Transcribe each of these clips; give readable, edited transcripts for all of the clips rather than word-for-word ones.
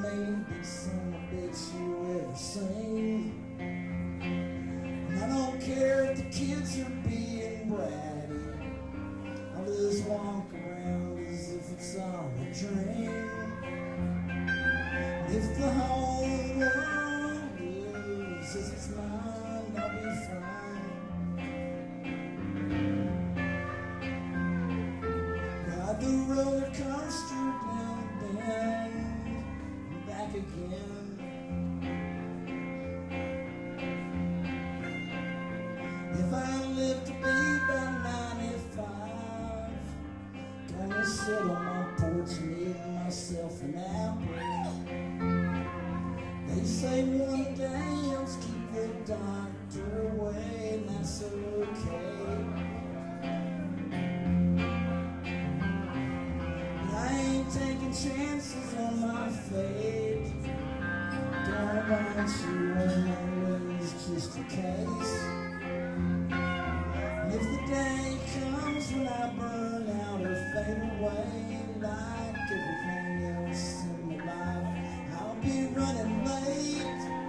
me, big son of a bitch, you ever seen. And I don't care if the kids are being bratty, I'll just walk around as if it's all a dream. If the whole world loses its mind, I'll be fine. Ride the roller coaster down, and back again. If I live to be about 95, gonna sit on my porch and eat myself an apple. They say one day I'll keep the doctor away, and that's okay. But I ain't taking chances on my fate. Don't want you on my knees just in case. And if the day comes when I burn out or fade away, like everything else in my life, I'll be running late.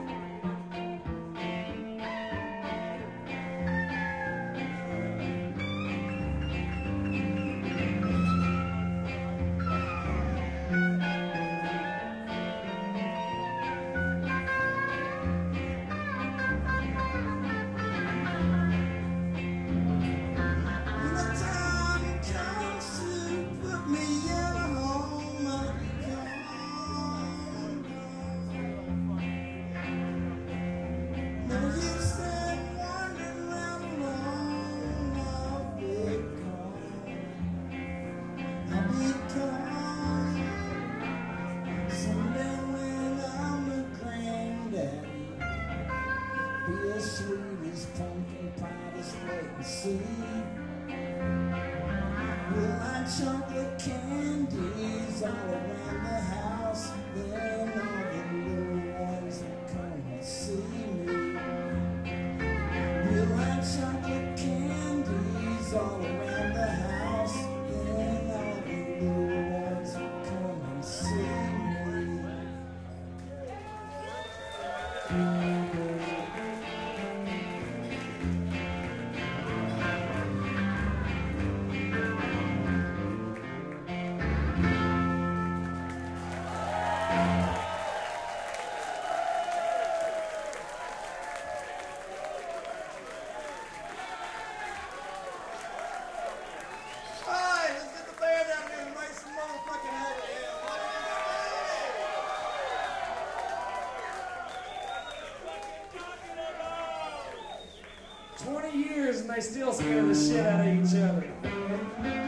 When the time comes to put me in a home, I'll be gone. No use in wandering around alone, I'll be gone. I'll be gone. Someday when I'm a granddaddy, be as sweet as pumpkin pie, just wait and see. We'll light chocolate candies all around the house, then all the little ones will come and see me. We'll light chocolate candies all around the house, then all the little ones will come and see me. Alright, let's get the band out here and make some motherfucking hell. 20 years and they still scare the shit out of each other.